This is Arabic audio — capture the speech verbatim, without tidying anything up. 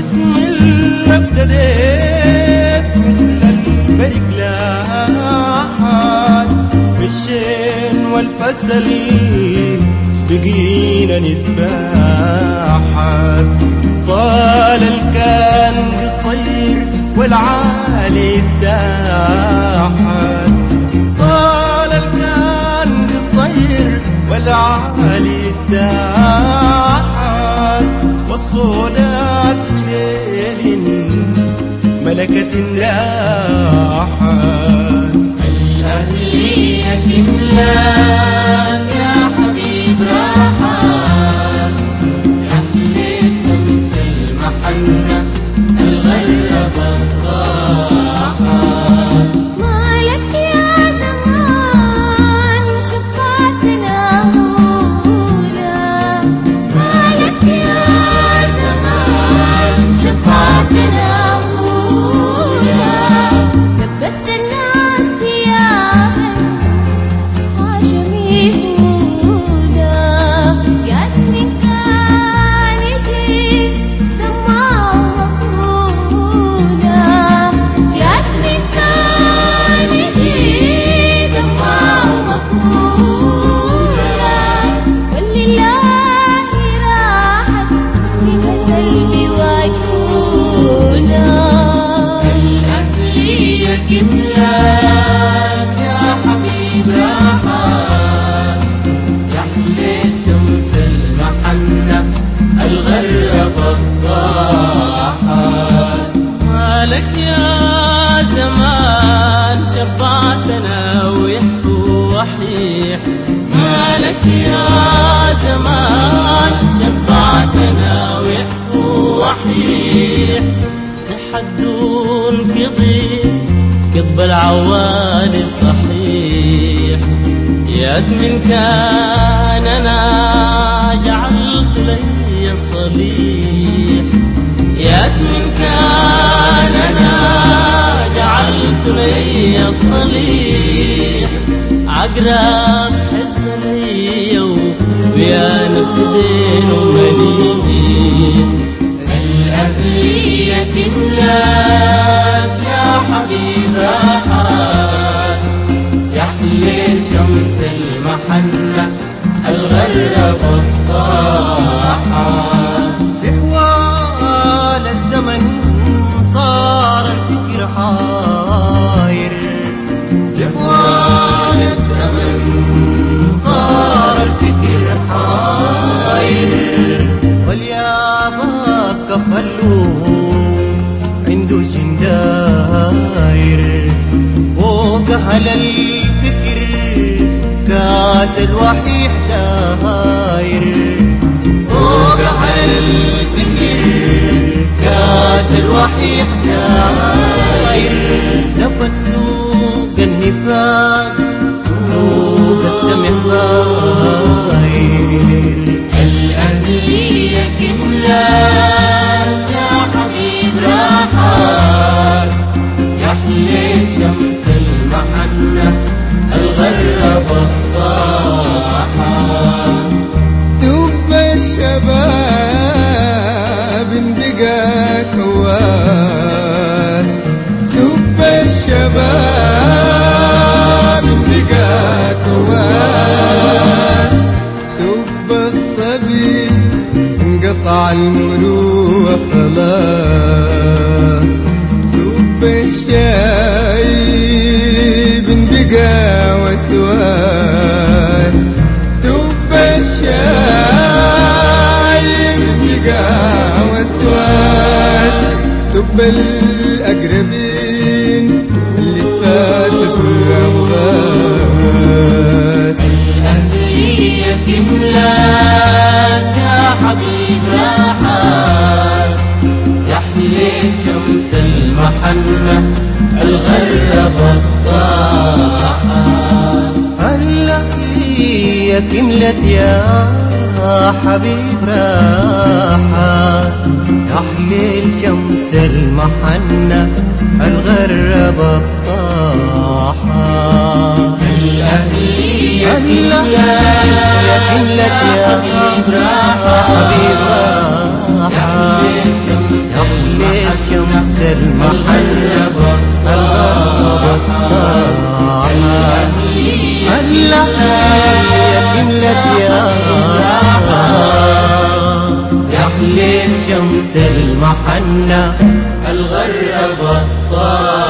بسم الله ابتديت مثل البرق لاحت بالشين والفسل بقينا نتباحت طال الكان قصير والعالي اتاحت طال الكان قصير والعالي اتاحت والصولات حليل ملكة راحت الأهلية كملاك يا حبيب راحت يا حليت شمس المحنة الغربة الضاحت مالك يا زمان شفعتنا هولا مالك يا زمان شفعتنا هولا لبست الناس ثيابا هاشمي هولا يا من كان يجيك دمعه مقبولا يا من كان يجيك دمعه مقبولا ولله راحت من القلب وجهولا الأهلية كملاك يا حبيب راحت يا حليت شمس المحنة الغربة الضاحت مالك يا زمان شبعتنا ويحكو وحيح مالك يا زمان شبعتنا ويحكو وحيح صحة دون كضيب كذب العوالي صحيح يا من كان انا جعلت لي صليح يا من كان انا جعلت لي صليح عقرب حز لي ويا نفس زين ومليح الأهلية كملاك يا حبيب راحت يا حليل شمس المحنة الغربة الضاحت في حوال الزمن صار الفكر حاير في حوال الزمن صار الفكر حاير والياباب كفلوه عنده شنداير فوق أهل الفكر كاس الوحيح داير فوق أهل الفكر كاس الوحيح داير نفت سوق النفاق سوق السمح باير الأهلية كملاك يا حبيب راحت يا حليت شمس المحنة الغربة الضاحت دب الشباب اندقى كواس دب الشباب اندقى كواس دب الصبي انقطع المروءة خلاص دب الشايب اندقى وسواس دب الشايب اندقى وسواس دب الأقربين اللي تفاتت الأنفاس الأهلية كملاك يا حبيب راحت يا حليت شمس المحنة الغربة الضاحت الأهلية كملت يا حبيب راحة يا حليل شمس المحنة الغربة الطاحة الأهلية كملت يا حبيب راحة يا حليل شمس شمس المحنة الغربة الأهلية كملت يا يحليك شمس المحنة الغربة